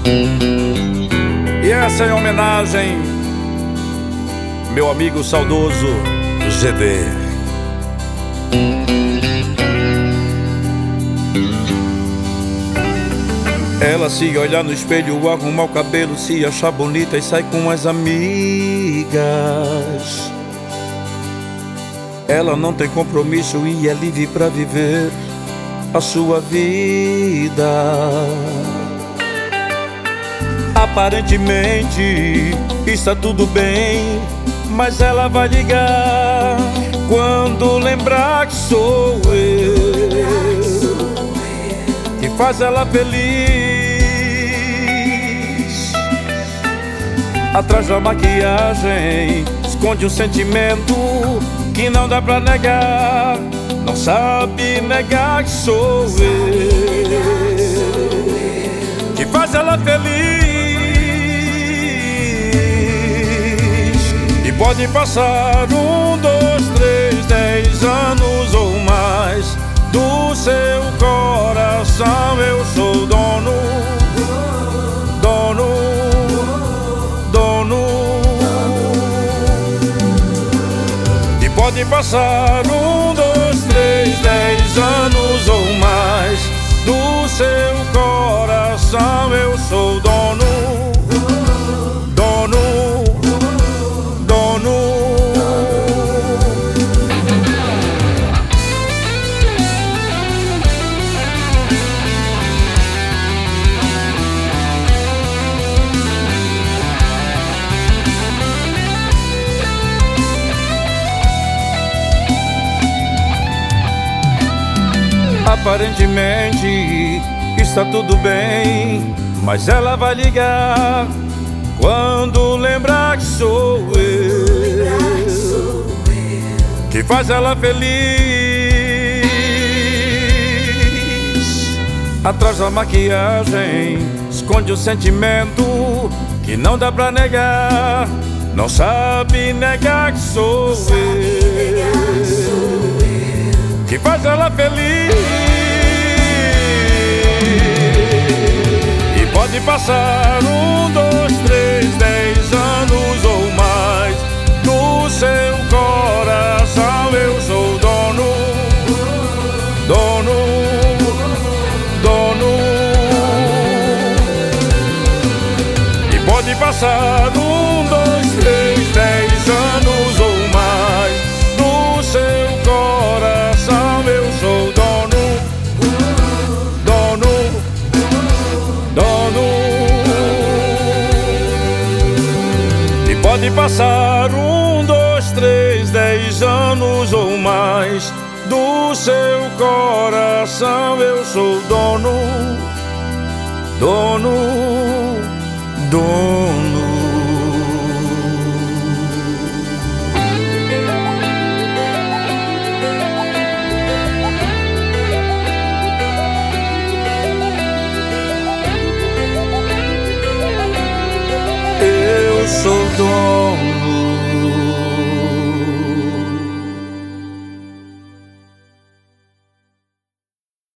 E essa é em homenagem meu amigo saudoso GD. Ela se olha no espelho, arruma o cabelo, se acha bonita e sai com as amigas. Ela não tem compromisso e é livre pra viver a sua vida. Aparentemente está tudo bem, mas ela vai ligar quando lembrar que sou eu que faz ela feliz. Atrás da maquiagem esconde um sentimento que não dá pra negar. Não sabe negar que sou eu que faz ela feliz. E pode passar 1, 2, 3, 10 anos ou mais, do seu coração eu sou dono, dono, dono. E pode passar 1, 2, 3, 10 anos ou mais, do seu coração eu sou dono, dono, dono. Aparentemente está tudo bem, mas ela vai ligar quando lembrar que sou eu que faz ela feliz. Atrás da maquiagem esconde um sentimento que não dá pra negar. Não sabe negar que sou eu que faz ela feliz. E pode passar 1, 2, 3, 10 anos ou mais, do seu coração eu sou dono, dono, dono. E pode passar 1, 2, 3, 10 anos ou mais, do seu coração eu sou dono, dono, dono. E pode passar 1, 2, 3, 10 anos ou mais, do seu coração eu sou dono, dono, dono. Eu sou dono.